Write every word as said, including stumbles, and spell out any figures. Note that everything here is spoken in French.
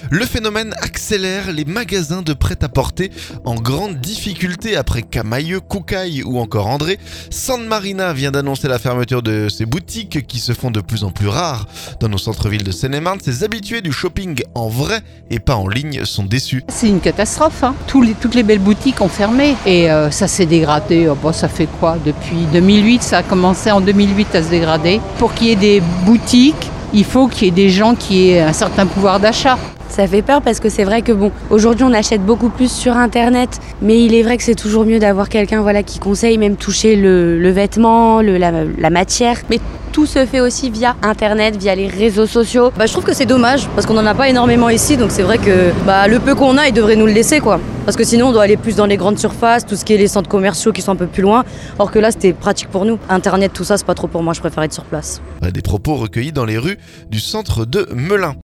Le phénomène accélère, les magasins de prêt-à-porter en grande difficulté après Camaïeu, Koukaï ou encore André. San Marina vient d'annoncer la fermeture de ses boutiques qui se font de plus en plus rares dans nos centres-villes de Seine-et-Marne. Ces habitués du shopping en vrai et pas en ligne sont déçus. C'est une catastrophe, hein. Tous les, toutes les belles boutiques ont fermé et euh, ça s'est dégradé. Oh, bon, ça fait quoi? Depuis deux mille huit, ça a commencé en deux mille huit à se dégrader. Pour qu'il y ait des boutiques, il faut qu'il y ait des gens qui aient un certain pouvoir d'achat. Ça fait peur parce que c'est vrai que bon, aujourd'hui on achète beaucoup plus sur internet, mais il est vrai que c'est toujours mieux d'avoir quelqu'un voilà, qui conseille, même toucher le, le vêtement, le, la, la matière. Mais tout se fait aussi via internet, via les réseaux sociaux. Bah, je trouve que c'est dommage parce qu'on n'en a pas énormément ici, donc c'est vrai que bah, le peu qu'on a, ils devraient nous le laisser quoi. Parce que sinon on doit aller plus dans les grandes surfaces, tout ce qui est les centres commerciaux qui sont un peu plus loin. Or que là c'était pratique pour nous. Internet, tout ça, c'est pas trop pour moi, je préfère être sur place. Des propos recueillis dans les rues du centre de Melun.